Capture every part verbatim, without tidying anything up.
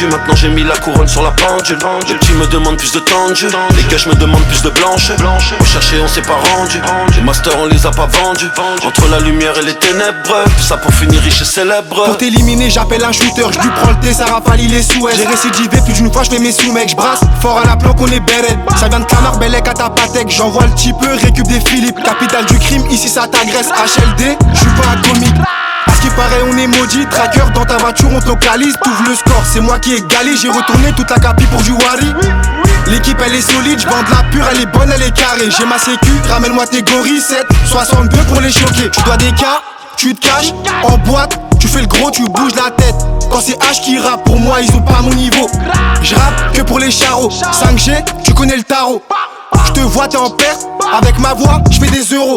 tendu, maintenant j'ai mis la couronne sur la pendule. Les petits me demandent plus de tendu, les gars me demandent plus de blanche. On cherchait, on s'est pas rendu. Les masters on les a pas vendus. Entre la lumière et les ténèbres, tout ça pour finir riche et célèbre. Pour t'éliminer j'appelle un shooter, je lui prends le thé, ça rafale il est sous. J'ai récidivé plus d'une fois, je fais mes sous mec, je brasse fort à la planque, on est beret. Ça vient de Canard, Bellec à ta patek, j'envoie le petit peu, récup des Philippe. Capitale du crime, ici ça t'agresse, H L D, je suis pas un comique. À ce qui paraît on est maudit, tracker dans ta voiture on te localise. T'ouvres le score, c'est moi qui ai galé, j'ai retourné toute la capi pour du Wari. L'équipe elle est solide, j'vends de la pure, elle est bonne, elle est carrée. J'ai ma sécu, ramène-moi tes gorilles, sept soixante-deux pour les choquer. Tu dois des cas, tu te caches, en boîte, tu fais le gros, tu bouges la tête. Quand c'est H qui rappe, pour moi ils ont pas mon niveau. J'rappe que pour les charros, cinq G, tu connais le tarot. Je te vois t'es en perte, avec ma voix, je fais des euros.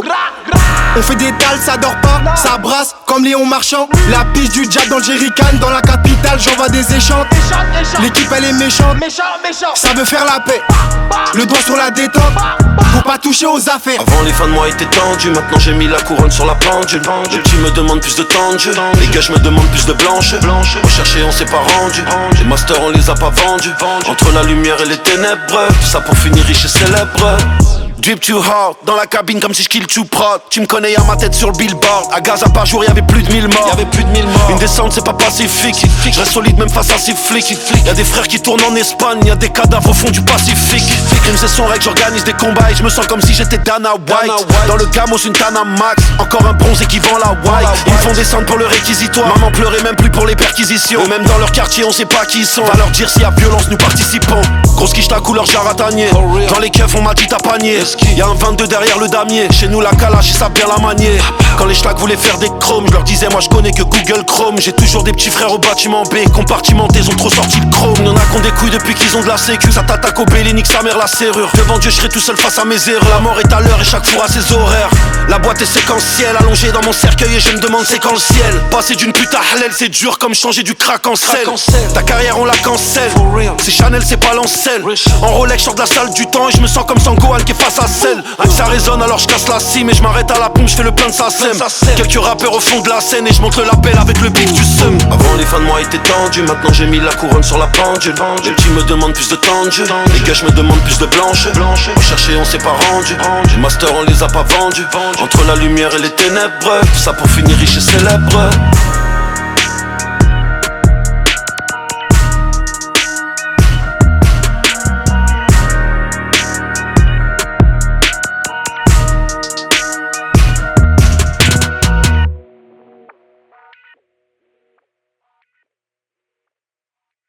On fait des dalles, ça dort pas, ça brasse comme Léon Marchand. La piste du diable dans le jerrycan, dans la capitale, j'envoie des échantes. L'équipe elle est méchante, ça veut faire la paix. Le doigt sur la détente, faut pas toucher aux affaires. Avant les fins de mois étaient tendus, maintenant j'ai mis la couronne sur la pendule. Les petits me demandent plus de tendu, les gars me demandent plus de blanche. On cherchait, on s'est pas rendu. Les masters on les a pas vendus. Entre la lumière et les ténèbres, tout ça pour finir riche et célèbre. Drip too hard, dans la cabine comme si je kill too prod. Tu me connais, y'a ma tête sur le billboard. À Gaza par jour, y'avait plus de mille morts. Y'avait plus de mille morts. Une descente, c'est pas pacifique. Je reste solide même face à ces flics. Y'a des frères qui tournent en Espagne, y'a des cadavres au fond du Pacifique. Crime c'est son règle, j'organise des combats et je me sens comme si j'étais Dana White. Dans le camos, une Tana Max. Encore un bronzé qui vend la white. Ils me font descendre pour le réquisitoire. Maman pleurait même plus pour les perquisitions. Eux même dans leur quartier, on sait pas qui ils sont. Va leur dire s'il y a violence, nous participons. Grosse quiche la couleur jaratanier. Dans les keufs, on m'a dit t'as panier. Y'a un vingt-deux derrière le damier. Chez nous la calache, ils savent bien la manier. Quand les schlags voulaient faire des chromes, je leur disais moi je connais que Google Chrome. J'ai toujours des petits frères au bâtiment B, compartimentés, ils ont trop sorti le chrome. Y'en a qu'on des couilles depuis qu'ils ont de la sécu. Ça t'attaque au belly, nique sa mère la serrure. Devant Dieu je serai tout seul face à mes erreurs. La mort est à l'heure et chaque four a ses horaires. La boîte est séquentielle, allongée dans mon cercueil et je me demande c'est quand le ciel. Passer d'une pute à halal c'est dur comme changer du crack en sel. Ta carrière on la cancelle. C'est Chanel c'est pas l'ancelle. En Rolex je sors de la salle du temps et je me sens comme Sangohan qui est face à celle. Ah, ça résonne alors je casse la cime et je m'arrête à la pompe, je fais le plein de sa sème. Quelques rappeurs au fond de la scène et je monte le label avec le big du seum. Avant les fins de mois étaient tendus, maintenant j'ai mis la couronne sur la pendule. Les petits me demandent plus de tendu, les gars me demandent plus de blanche. On cherchait, on s'est pas rendu. Les masters on les a pas vendus. Entre la lumière et les ténèbres, tout ça pour finir riche et célèbre.